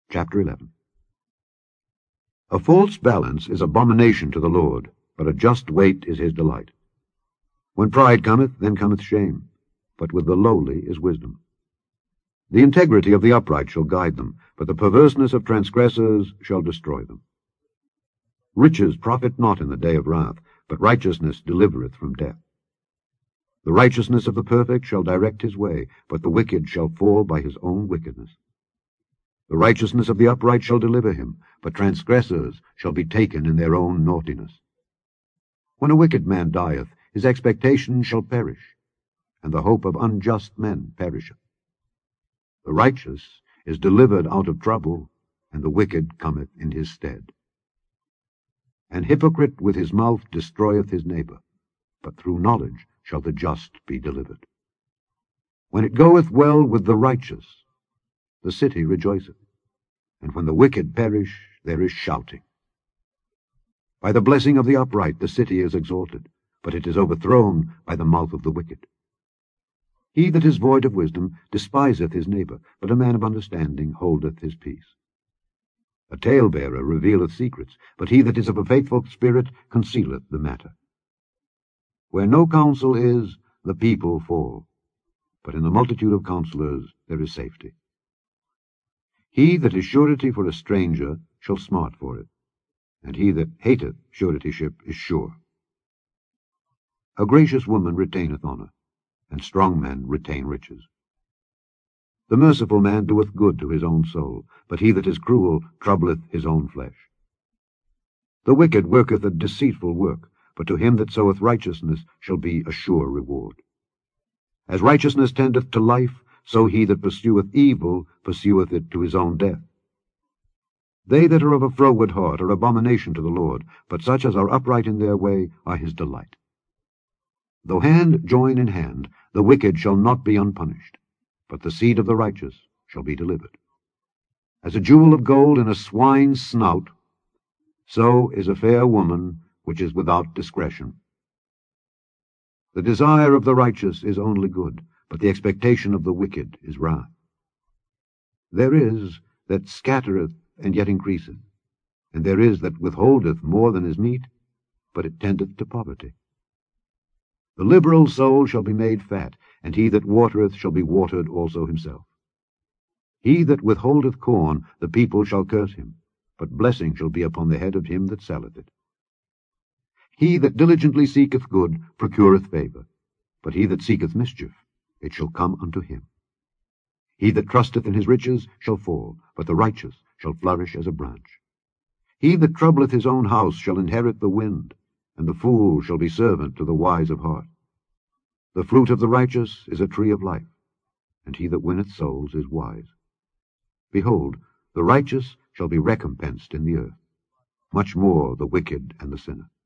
Chapter 11. A false balance is abomination to the Lord, but a just weight is his delight. When pride cometh, then cometh shame, but with the lowly is wisdom. The integrity of the upright shall guide them, but the perverseness of transgressors shall destroy them. Riches profit not in the day of wrath, but righteousness delivereth from death. The righteousness of the perfect shall direct his way, but the wicked shall fall by his own wickedness. The righteousness of the upright shall deliver him, but transgressors shall be taken in their own naughtiness. When a wicked man dieth, his expectation shall perish, and the hope of unjust men perisheth. The righteous is delivered out of trouble, and the wicked cometh in his stead. An hypocrite with his mouth destroyeth his neighbor, but through knowledge shall the just be delivered. When it goeth well with the righteous, the city rejoiceth, and when the wicked perish, there is shouting. By the blessing of the upright the city is exalted, but it is overthrown by the mouth of the wicked. He that is void of wisdom despiseth his neighbor, but a man of understanding holdeth his peace. A talebearer revealeth secrets, but he that is of a faithful spirit concealeth the matter. Where no counsel is, the people fall, but in the multitude of counselors there is safety. He that is surety for a stranger shall smart for it, and he that hateth suretyship is sure. A gracious woman retaineth honour, and strong men retain riches. The merciful man doeth good to his own soul, but he that is cruel troubleth his own flesh. The wicked worketh a deceitful work, but to him that soweth righteousness shall be a sure reward. As righteousness tendeth to life, so he that pursueth evil pursueth it to his own death. They that are of a froward heart are abomination to the Lord, but such as are upright in their way are his delight. Though hand join in hand, the wicked shall not be unpunished, but the seed of the righteous shall be delivered. As a jewel of gold in a swine's snout, so is a fair woman which is without discretion. The desire of the righteous is only good, but the expectation of the wicked is wrath. There is that scattereth and yet increaseth, and there is that withholdeth more than is meet, but it tendeth to poverty. The liberal soul shall be made fat, and he that watereth shall be watered also himself. He that withholdeth corn, the people shall curse him, but blessing shall be upon the head of him that selleth it. He that diligently seeketh good procureth favour, but he that seeketh mischief, it shall come unto him. He that trusteth in his riches shall fall, but the righteous shall flourish as a branch. He that troubleth his own house shall inherit the wind, and the fool shall be servant to the wise of heart. The fruit of the righteous is a tree of life, and he that winneth souls is wise. Behold, the righteous shall be recompensed in the earth, much more the wicked and the sinner.